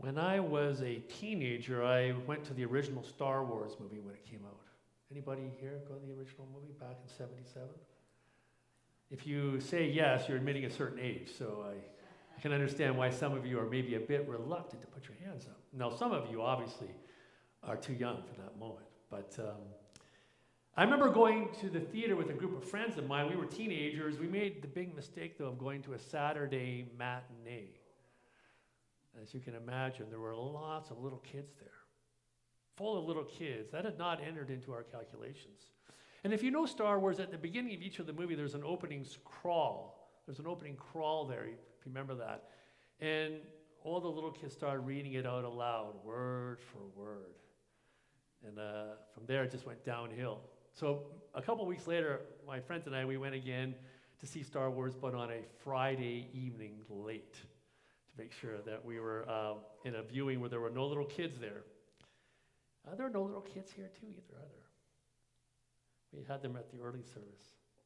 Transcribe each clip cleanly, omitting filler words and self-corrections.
When I was a teenager, I went to the original Star Wars movie when it came out. Anybody here go to the original movie back in '77? If you say yes, you're admitting a certain age, so I can understand why some of you are maybe a bit reluctant to put your hands up. Now, some of you obviously are too young for that moment, but I remember going to the theater with a group of friends of mine. We were teenagers. We made the big mistake, though, of going to a Saturday matinee. As you can imagine, there were lots of little kids there, full of little kids. That had not entered into our calculations. And if you know Star Wars, at the beginning of each of the movie, there's an opening crawl. There's an opening crawl there, if you remember that. And all the little kids started reading it out aloud, word for word. And from there, it just went downhill. So a couple weeks later, my friends and I, we went again to see Star Wars, but on a Friday evening late, to make sure that we were in a viewing where there were no little kids there. There are no little kids here too either, are there? We had them at the early service.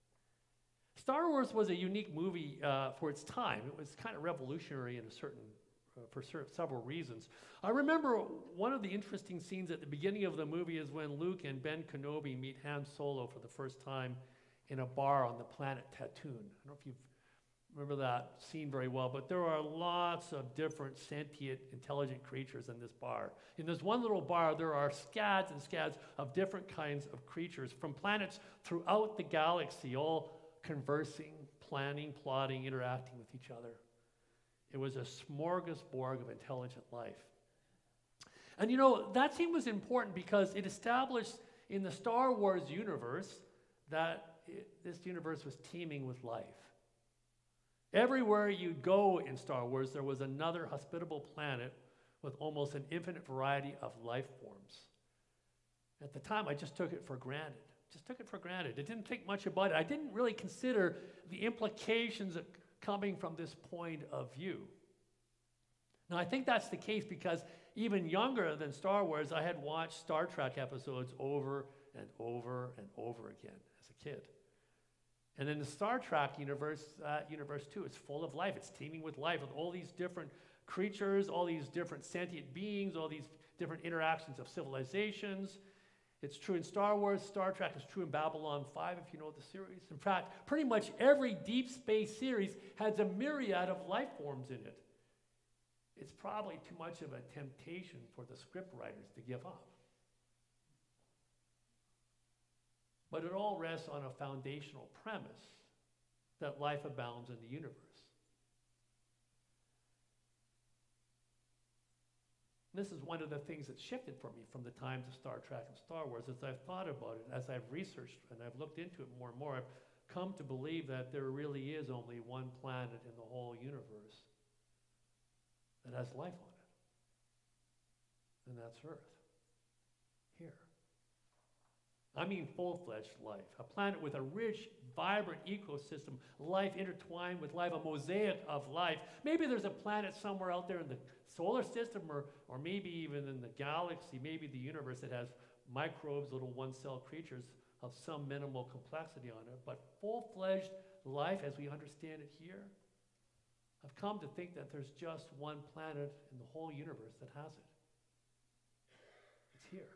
Star Wars was a unique movie for its time. It was kind of revolutionary in a certain, for several reasons. I remember one of the interesting scenes at the beginning of the movie is when Luke and Ben Kenobi meet Han Solo for the first time in a bar on the planet Tatooine. I don't know if you remember that scene very well, but there are lots of different sentient, intelligent creatures in this bar. In this one little bar, there are scads and scads of different kinds of creatures from planets throughout the galaxy, all conversing, planning, plotting, interacting with each other. It was a smorgasbord of intelligent life. And you know, that scene was important because it established in the Star Wars universe that this universe was teeming with life. Everywhere you'd go in Star Wars, there was another hospitable planet with almost an infinite variety of life forms. At the time, I just took it for granted. Just took it for granted. I didn't think much about it. I didn't really consider the implications coming from this point of view. Now, I think that's the case because even younger than Star Wars, I had watched Star Trek episodes over and over and over again as a kid. And in the Star Trek universe too, it's full of life. It's teeming with life, with all these different creatures, all these different sentient beings, all these different interactions of civilizations. It's true in Star Wars. Star Trek is true in Babylon 5, if you know the series. In fact, pretty much every deep space series has a myriad of life forms in it. It's probably too much of a temptation for the script writers to give up. But it all rests on a foundational premise that life abounds in the universe. And this is one of the things that shifted for me from the times of Star Trek and Star Wars. As I've thought about it, as I've researched and I've looked into it more and more, I've come to believe that there really is only one planet in the whole universe that has life on it. And that's Earth. Here. I mean full-fledged life, a planet with a rich, vibrant ecosystem, life intertwined with life, a mosaic of life. Maybe there's a planet somewhere out there in the solar system or maybe even in the galaxy, maybe the universe that has microbes, little one-cell creatures of some minimal complexity on it. But full-fledged life as we understand it here, I've come to think that there's just one planet in the whole universe that has it. It's here.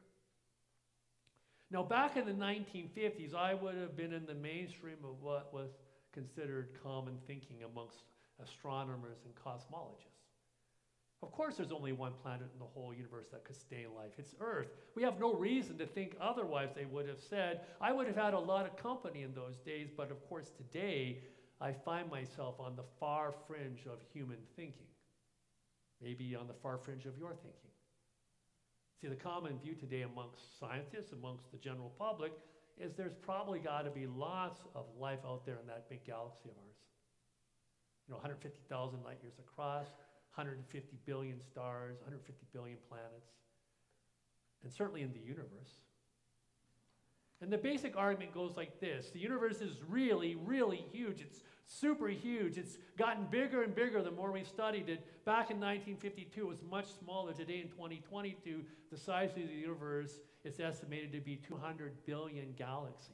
Now, back in the 1950s, I would have been in the mainstream of what was considered common thinking amongst astronomers and cosmologists. Of course, there's only one planet in the whole universe that could sustain life. It's Earth. We have no reason to think otherwise, they would have said. I would have had a lot of company in those days, but of course, today, I find myself on the far fringe of human thinking. Maybe on the far fringe of your thinking. See, the common view today amongst scientists, amongst the general public, is there's probably got to be lots of life out there in that big galaxy of ours. You know, 150,000 light years across, 150 billion stars, 150 billion planets, and certainly in the universe. And the basic argument goes like this. The universe is really, really huge. It's super huge. It's gotten bigger and bigger the more we've studied it. Back in 1952, it was much smaller. Today in 2022, the size of the universe is estimated to be 200 billion galaxies.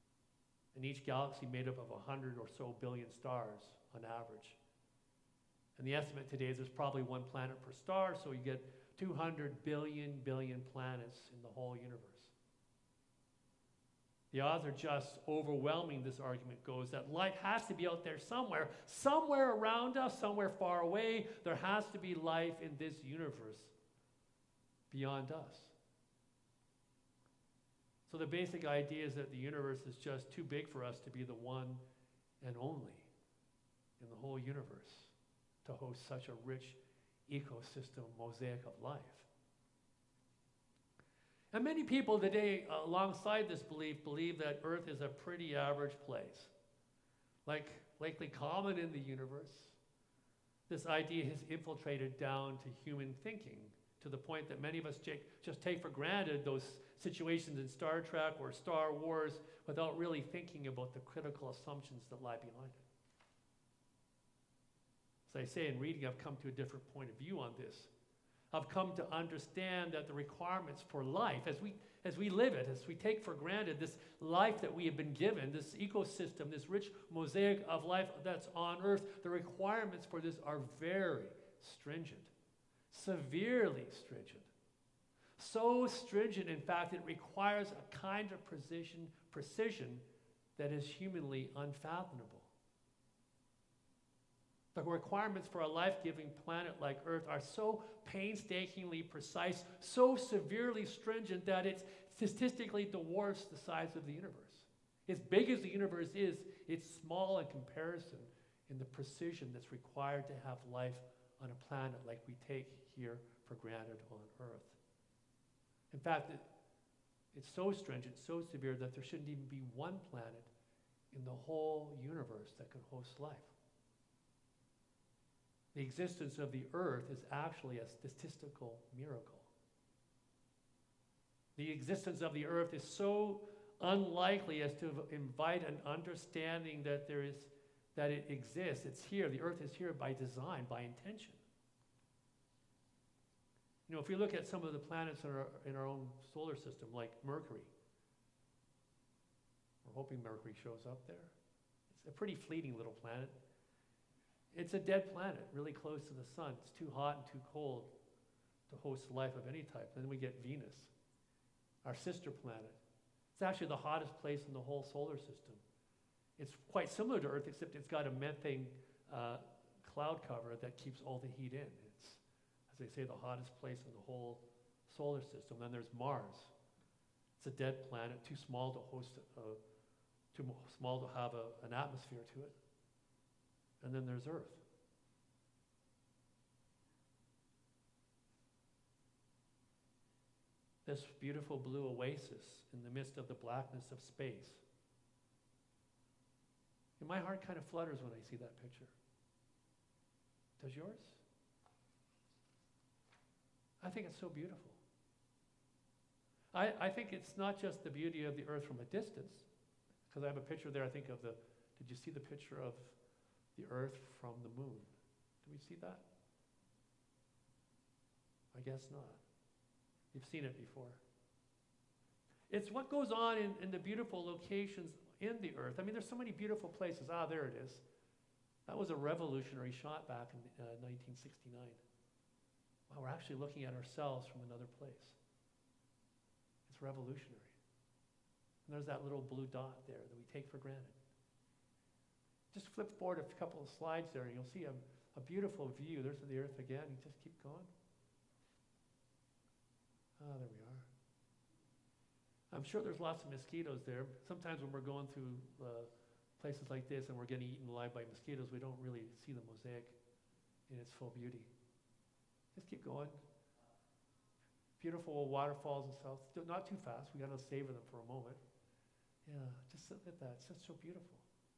And each galaxy made up of 100 or so billion stars on average. And the estimate today is there's probably one planet per star, so you get 200 billion planets in the whole universe. The odds are just overwhelming, this argument goes, that life has to be out there somewhere around us, somewhere far away. There has to be life in this universe beyond us. So the basic idea is that the universe is just too big for us to be the one and only in the whole universe to host such a rich ecosystem mosaic of life. And many people today, alongside this belief, believe that Earth is a pretty average place, likely common in the universe. This idea has infiltrated down to human thinking, to the point that many of us just take for granted those situations in Star Trek or Star Wars without really thinking about the critical assumptions that lie behind it. As I say in reading, I've come to a different point of view on this. I've come to understand that the requirements for life, as we live it, as we take for granted this life that we have been given, this ecosystem, this rich mosaic of life that's on Earth, the requirements for this are very stringent, severely stringent. So stringent, in fact, it requires a kind of precision that is humanly unfathomable. The requirements for a life-giving planet like Earth are so painstakingly precise, so severely stringent that it statistically dwarfs the size of the universe. As big as the universe is, it's small in comparison in the precision that's required to have life on a planet like we take here for granted on Earth. In fact, it's so stringent, so severe that there shouldn't even be one planet in the whole universe that can host life. The existence of the Earth is actually a statistical miracle. The existence of the Earth is so unlikely as to invite an understanding that it exists. It's here. The Earth is here by design, by intention. You know, if we look at some of the planets in our own solar system, like Mercury, we're hoping Mercury shows up there. It's a pretty fleeting little planet. It's a dead planet, really close to the sun. It's too hot and too cold to host life of any type. Then we get Venus, our sister planet. It's actually the hottest place in the whole solar system. It's quite similar to Earth, except it's got a methane cloud cover that keeps all the heat in. It's, as they say, the hottest place in the whole solar system. Then there's Mars. It's a dead planet, too small to host, too small to have an atmosphere to it. And then there's Earth. This beautiful blue oasis in the midst of the blackness of space. And my heart kind of flutters when I see that picture. Does yours? I think it's so beautiful. I think it's not just the beauty of the Earth from a distance, because I have a picture there, I think of did you see the picture of the Earth from the moon? Do we see that? I guess not. You've seen it before. It's what goes on in the beautiful locations in the Earth. I mean, there's so many beautiful places. Ah, there it is. That was a revolutionary shot back in 1969. Wow, we're actually looking at ourselves from another place. It's revolutionary. And there's that little blue dot there that we take for granted. Just flip forward a couple of slides there and you'll see a beautiful view. There's the Earth again. You just keep going. Ah, there we are. I'm sure there's lots of mosquitoes there. Sometimes when we're going through places like this and we're getting eaten alive by mosquitoes, we don't really see the mosaic in its full beauty. Just keep going. Beautiful waterfalls and stuff. Not too fast. We got to savor them for a moment. Yeah, just look at that. It's just so beautiful.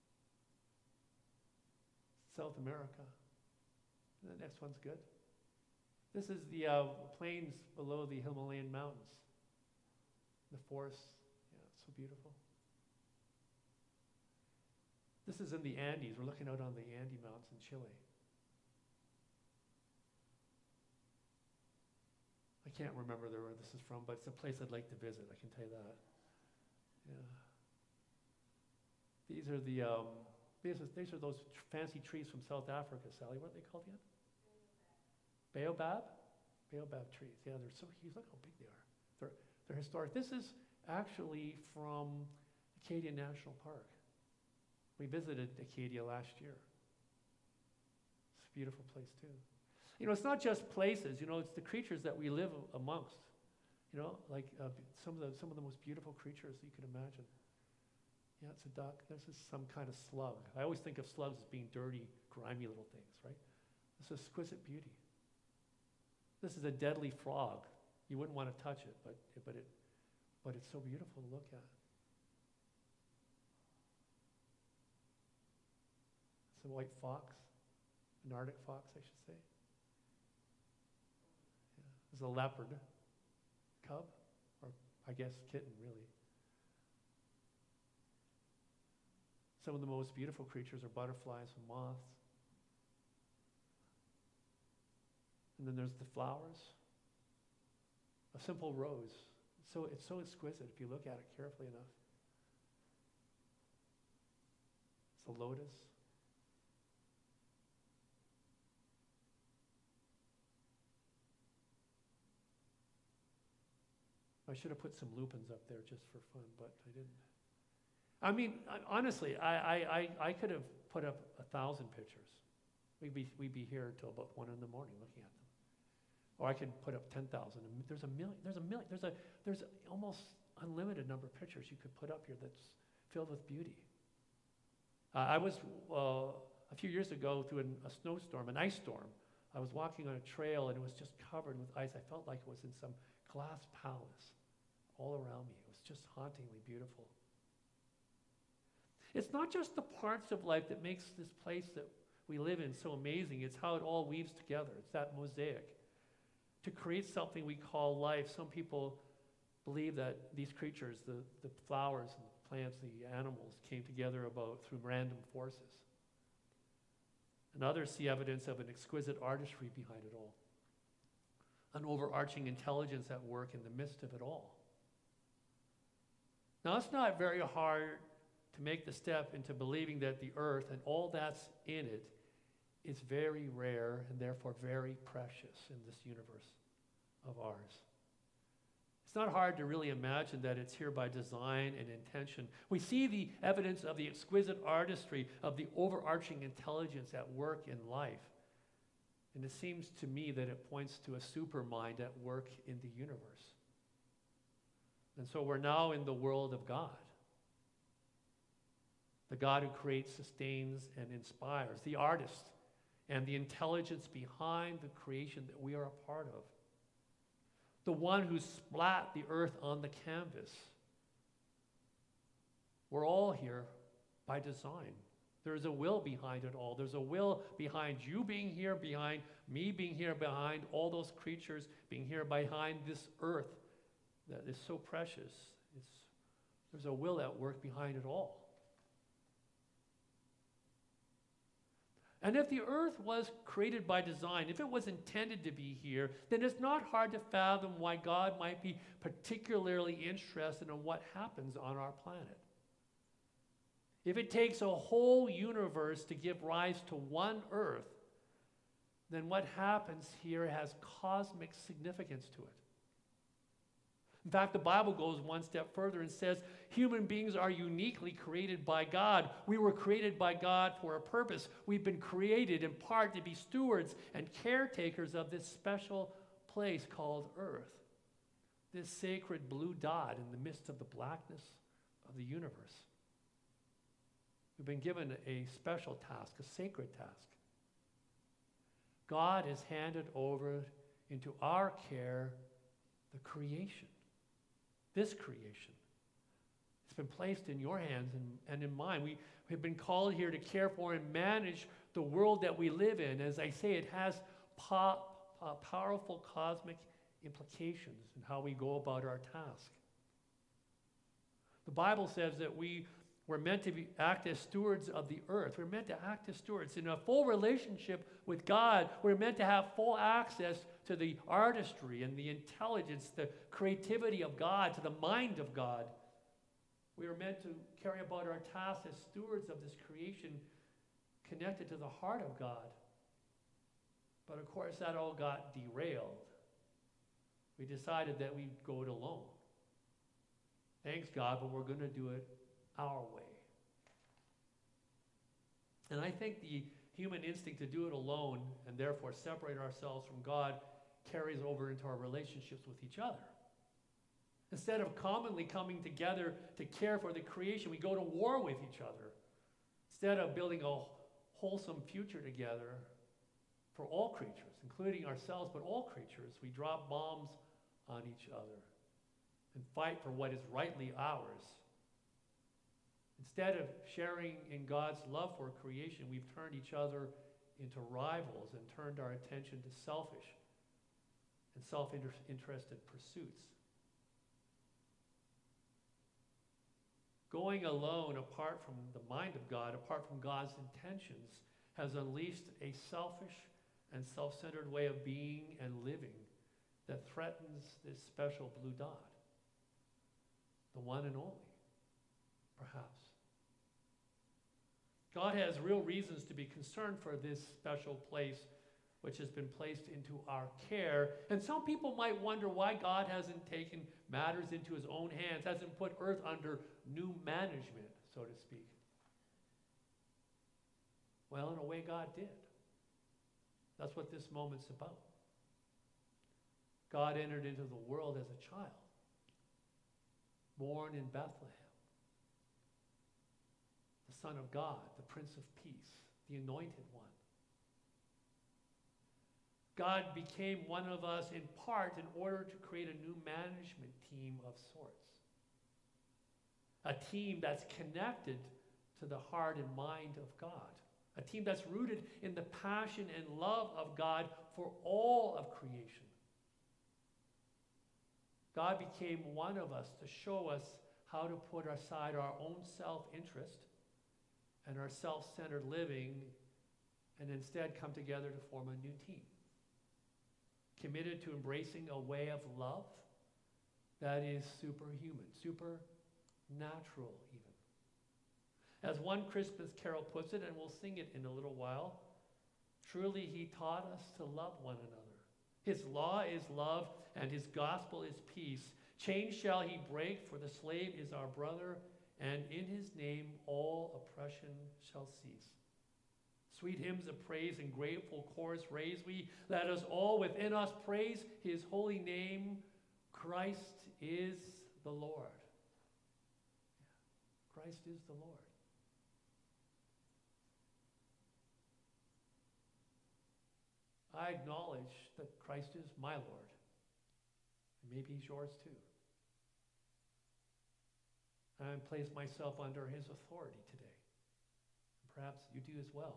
South America. The next one's good. This is the plains below the Himalayan mountains. The forests, yeah, it's so beautiful. This is in the Andes. We're looking out on the Andes Mountains in Chile. I can't remember where this is from, but it's a place I'd like to visit, I can tell you that. Yeah. These are those fancy trees from South Africa, Sally. What are they called again? Baobab? Baobab trees. Yeah, they're so huge. Look how big they are. They're historic. This is actually from Acadia National Park. We visited Acadia last year. It's a beautiful place too. You know, it's not just places. You know, it's the creatures that we live amongst. You know, like some of the most beautiful creatures you can imagine. Yeah, it's a duck. This is some kind of slug. I always think of slugs as being dirty, grimy little things, right? This is exquisite beauty. This is a deadly frog. You wouldn't want to touch it, but it's so beautiful to look at. It's a white fox, an Arctic fox, I should say. Yeah. There's a leopard cub, or I guess kitten, really. Some of the most beautiful creatures are butterflies and moths. And then there's the flowers. A simple rose. It's so exquisite if you look at it carefully enough. It's a lotus. I should have put some lupins up there just for fun, but I didn't. I mean, honestly, I could have put up 1,000 pictures. We'd be here until about 1 in the morning looking at them. Or I could put up 10,000. There's a million. There's almost unlimited number of pictures you could put up here that's filled with beauty. I was a few years ago through a snowstorm, an ice storm. I was walking on a trail and it was just covered with ice. I felt like it was in some glass palace all around me. It was just hauntingly beautiful. It's not just the parts of life that makes this place that we live in so amazing. It's how it all weaves together. It's that mosaic. To create something we call life, some people believe that these creatures, the flowers and the plants, the animals, came together through random forces. And others see evidence of an exquisite artistry behind it all. An overarching intelligence at work in the midst of it all. Now, it's not very hard to make the step into believing that the earth and all that's in it is very rare and therefore very precious in this universe of ours. It's not hard to really imagine that it's here by design and intention. We see the evidence of the exquisite artistry of the overarching intelligence at work in life. And it seems to me that it points to a supermind at work in the universe. And so we're now in the world of God. The God who creates, sustains, and inspires. The artist and the intelligence behind the creation that we are a part of. The one who splat the earth on the canvas. We're all here by design. There's a will behind it all. There's a will behind you being here, behind me being here, behind all those creatures being here, behind this earth that is so precious. There's a will at work behind it all. And if the earth was created by design, if it was intended to be here, then it's not hard to fathom why God might be particularly interested in what happens on our planet. If it takes a whole universe to give rise to one earth, then what happens here has cosmic significance to it. In fact, the Bible goes one step further and says human beings are uniquely created by God. We were created by God for a purpose. We've been created in part to be stewards and caretakers of this special place called Earth, this sacred blue dot in the midst of the blackness of the universe. We've been given a special task, a sacred task. God has handed over into our care the creation. This creation. It's been placed in your hands and in mine. We have been called here to care for and manage the world that we live in. As I say, it has powerful cosmic implications in how we go about our task. The Bible says that we're meant to act as stewards of the earth. We're meant to act as stewards. In a full relationship with God, we're meant to have full access to the artistry and the intelligence, the creativity of God, to the mind of God. We are meant to carry about our task as stewards of this creation connected to the heart of God. But of course, that all got derailed. We decided that we'd go it alone. Thanks God, but we're going to do it our way. And I think the human instinct to do it alone and therefore separate ourselves from God carries over into our relationships with each other. Instead of commonly coming together to care for the creation, we go to war with each other. Instead of building a wholesome future together for all creatures, including ourselves, but all creatures, we drop bombs on each other and fight for what is rightly ours. Instead of sharing in God's love for creation, we've turned each other into rivals and turned our attention to selfish and self-interested pursuits. Going alone apart from the mind of God, apart from God's intentions, has unleashed a selfish and self-centered way of being and living that threatens this special blue dot, the one and only, perhaps. God has real reasons to be concerned for this special place which has been placed into our care. And some people might wonder why God hasn't taken matters into his own hands, hasn't put earth under new management, so to speak. Well, in a way, God did. That's what this moment's about. God entered into the world as a child, born in Bethlehem. The Son of God, the Prince of Peace, the Anointed One. God became one of us in part in order to create a new management team of sorts. A team that's connected to the heart and mind of God. A team that's rooted in the passion and love of God for all of creation. God became one of us to show us how to put aside our own self-interest and our self-centered living and instead come together to form a new team. Committed to embracing a way of love that is superhuman, supernatural even. As one Christmas carol puts it, and we'll sing it in a little while, truly he taught us to love one another. His law is love, and his gospel is peace. Chains shall he break, for the slave is our brother, and in his name all oppression shall cease. Sweet hymns of praise and grateful chorus raise we. Let us all within us praise his holy name. Christ is the Lord. Christ is the Lord. I acknowledge that Christ is my Lord. And maybe he's yours too. I place myself under his authority today. And perhaps you do as well.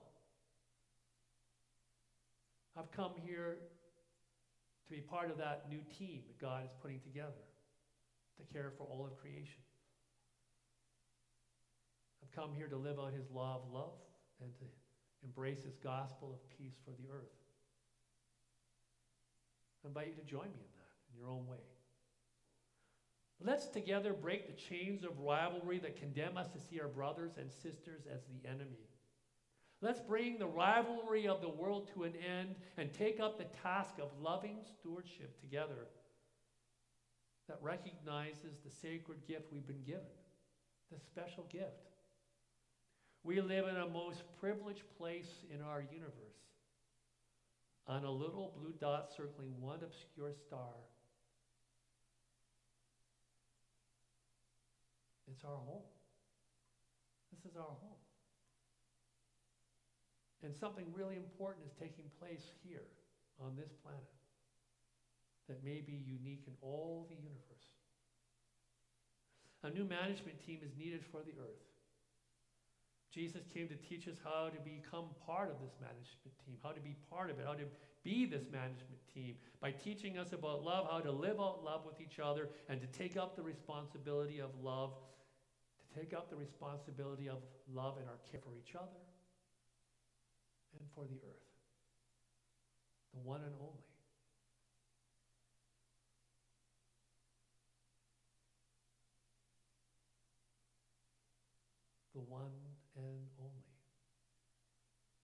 I've come here to be part of that new team that God is putting together to care for all of creation. I've come here to live out his law of love and to embrace his gospel of peace for the earth. I invite you to join me in that in your own way. Let's together break the chains of rivalry that condemn us to see our brothers and sisters as the enemy. Let's bring the rivalry of the world to an end and take up the task of loving stewardship together that recognizes the sacred gift we've been given, the special gift. We live in a most privileged place in our universe, on a little blue dot circling one obscure star. It's our home. This is our home. And something really important is taking place here on this planet that may be unique in all the universe. A new management team is needed for the earth. Jesus came to teach us how to become part of this management team, how to be part of it, how to be this management team by teaching us about love, how to live out love with each other, and to take up the responsibility of love, to take up the responsibility of love in our care for each other and for the earth, the one and only. The one and